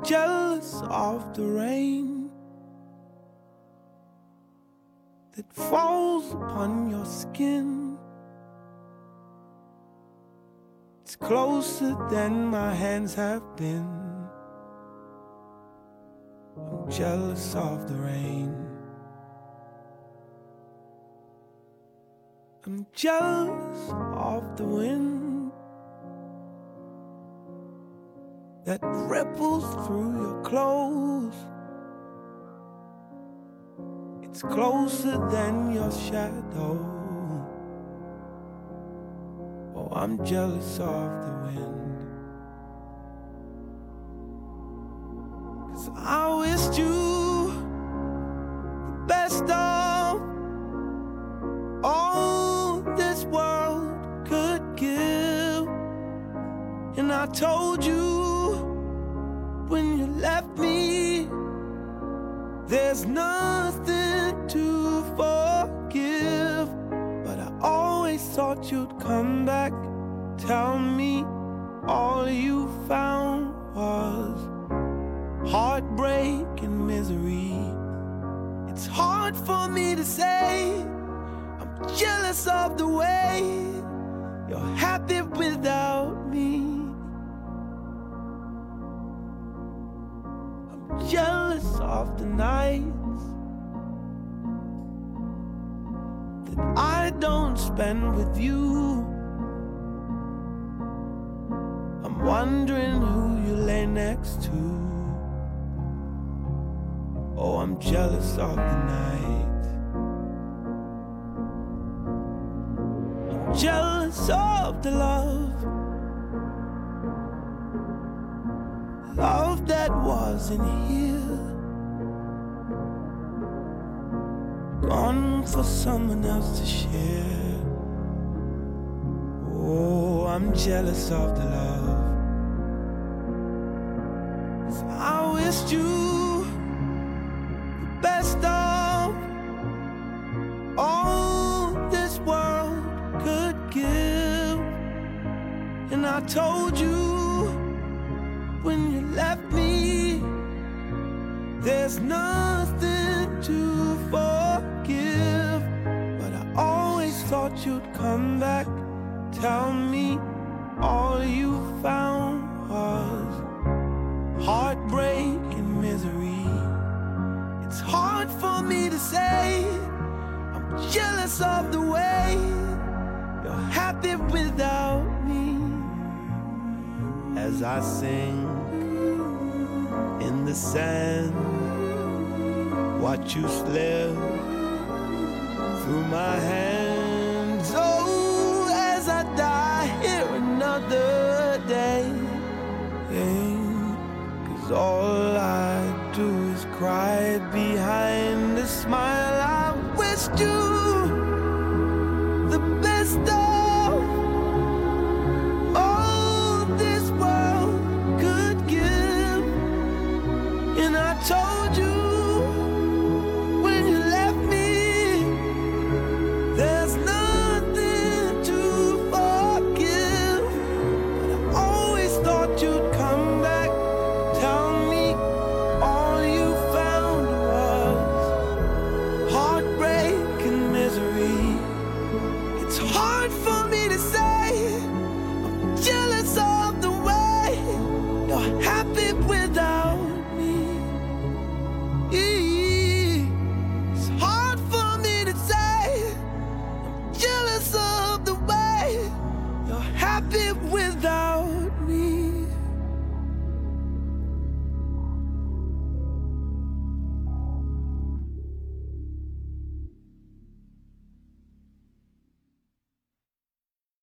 jealous of the rain that falls upon your skin. It's closer than my hands have been. I'm jealous of the rain. I'm jealous of the wind that ripples through your clothes. It's closer than your shadow. Oh, I'm jealous of the wind, 'cause I wished you the best of all this world could give. And I told you when you left me, there's nothing to forgive. But I always thought you'd come back, tell me all you found was heartbreak and misery. It's hard for me to say I'm jealous of the way you're happy without me. I'm jealous of the nights that I don't spend with you. I'm wondering who you lay next to. Oh, I'm jealous of the night. I'm jealous of the love that wasn't here, gone for someone else to share. Oh, I'm jealous of the love, 'cause I wished you the best of all this world could give. And I told you when you left me, there's nothing to forgive. But I always thought you'd come back, tell me all you found was heartbreak and misery. It's hard for me to say I'm jealous of the way you're happy without me. As I sing in the sand, watch you slip through my hands.